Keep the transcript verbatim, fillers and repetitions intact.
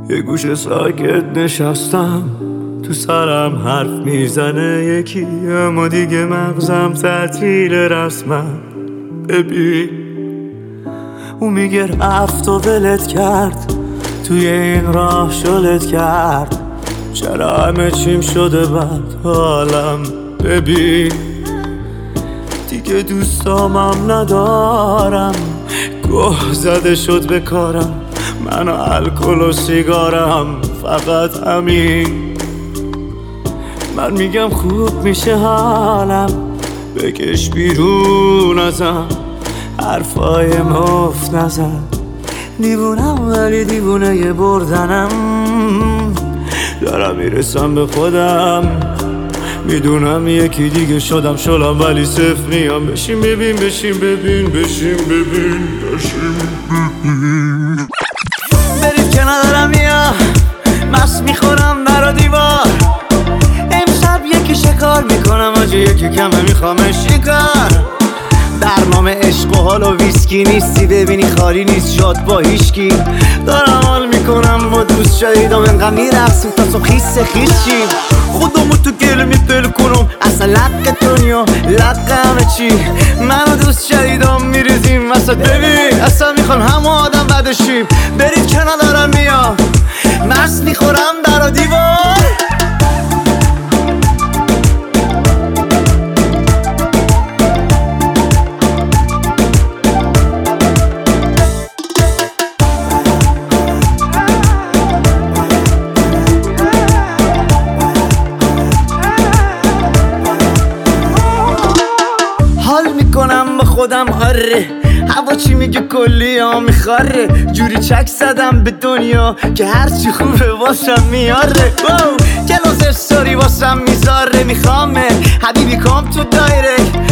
یه گوشه ساکت نشستم، تو سرم حرف میزنه یکی، اما دیگه مغزم تعطیل رسمم. ببین او میگه رفت و ولت کرد، توی این راه شلت کرد، چرا همه چیم شده بد حالم. ببین دیگه دوستامم ندارم، گوه زده شد به کارم، من و الکل و سیگارم، فقط همین. من میگم خوب میشه حالم، بکش بیرون ازم، حرفای مفت نزن. دیوونم ولی دیوونه یه بردنم، دارم میرسم به خودم، میدونم یکی دیگه شدم شلم ولی صفر نیام. بشین ببین بشین ببین بشین ببین بشین ببین. برید که ندارم یا مست میخورم در دیوار، امشب یکی شکار میکنم آجی، یکی کمه میخوام شکار. در نام عشق و حال و ویسکی نیستی، ببینی خالی نیست شاد با هیشکی. دارم حال میکنم با دوست شایدم، انقدر میرقصیم تا صبح خیس خیس شیم. خودمو تو گل میپل کنم، اصلا لق دنیا لق همه چی. من و دوست شایدم میریزیم وسط، ببین اصلا میخوام همه آدم بدشیم. برید که ندارم میام مست میخورم در و دیوار. حال میکنم با خودم آره، هوا چی میگه کلی ها میخواره. جوری چک زدم به دنیا که هرچی خوبه واسم میاره. کلاس استوری واسم میذاره، میخوامه حبیبی کام تو دایرک،